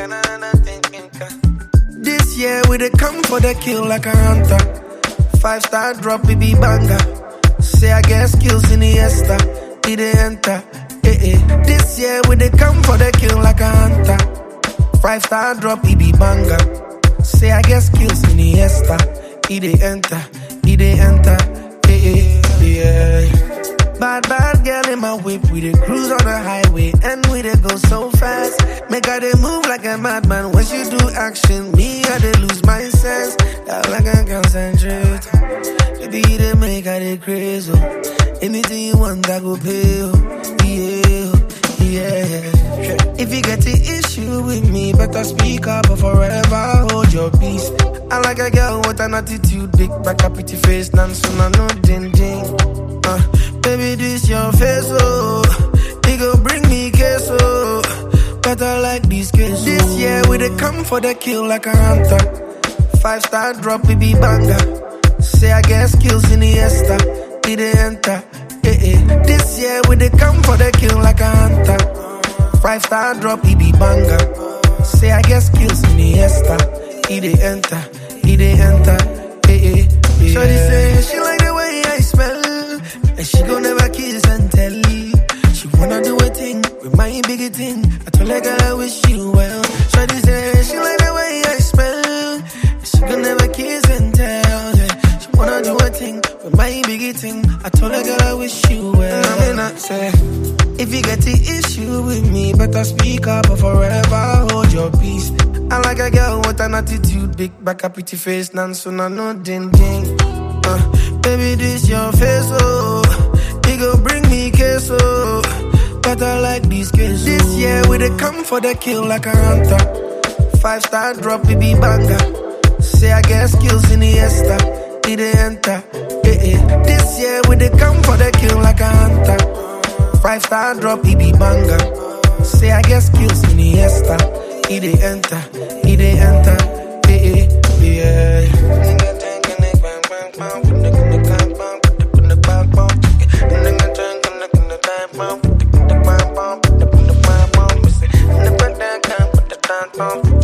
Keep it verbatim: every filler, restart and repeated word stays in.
This year we dey come for the kill like a hunter. Five star drop, baby banger. Say I get skills in the esta, it dey enter. Eh eh. This year we dey come for the kill like a hunter. Five star drop, it be banger. Say I get skills in the esta, it dey enter, it dey enter. Eh eh. Yeah. Bad, bad girl in my whip. We dey cruise on the highway and we dey go so fast. Make her dey move like a madman. When she do action, me I dey lose my sense. That like I concentrate. Baby, you dey make her dey crazy. Oh. Anything you want, I go pay. Oh. Yeah, yeah. If you get the issue with me, better speak up or forever hold your peace. I like a girl with an attitude, big back, a pretty face, none so no ding ding. Uh, baby, this your face, oh. It go bring me queso. But I like this queso. This year we dey come for the kill like a hunter. Five star drop, baby banger. Say I get skills in the esta, it dey enter. Eh eh. This year we dey come for the kill like a hunter. Five star drop, it be banger. Say I get skills in the esta, it dey enter, it dey enter. Eh eh. Yeah. Shorty say she like the way I smell. And she gon' never kiss and tell. She wanna do a thing with my biggie thing. I told her, girl, I wish you well. Shawty say she like the way I smell. And she gon' never kiss and tell. Yeah. She wanna do a thing with my biggie thing. I told her, girl, I wish you well. I mean, I say, if you get the issue with me, better speak up or forever hold your peace. I like a girl with an attitude, big back, a pretty face, none so no ding ding. Uh, baby, this your face, oh. It go bring me queso. But I like this queso. This year we dey come for the kill like a hunter. Five star drop, baby banger. Say I get skills in the esta, it dey enter. Eh eh. This year we dey come for the kill like a hunter. Five star drop, it be banger. Say I get skills in the esta, it dey enter, it dey enter. Eh eh. Yeah. Pump.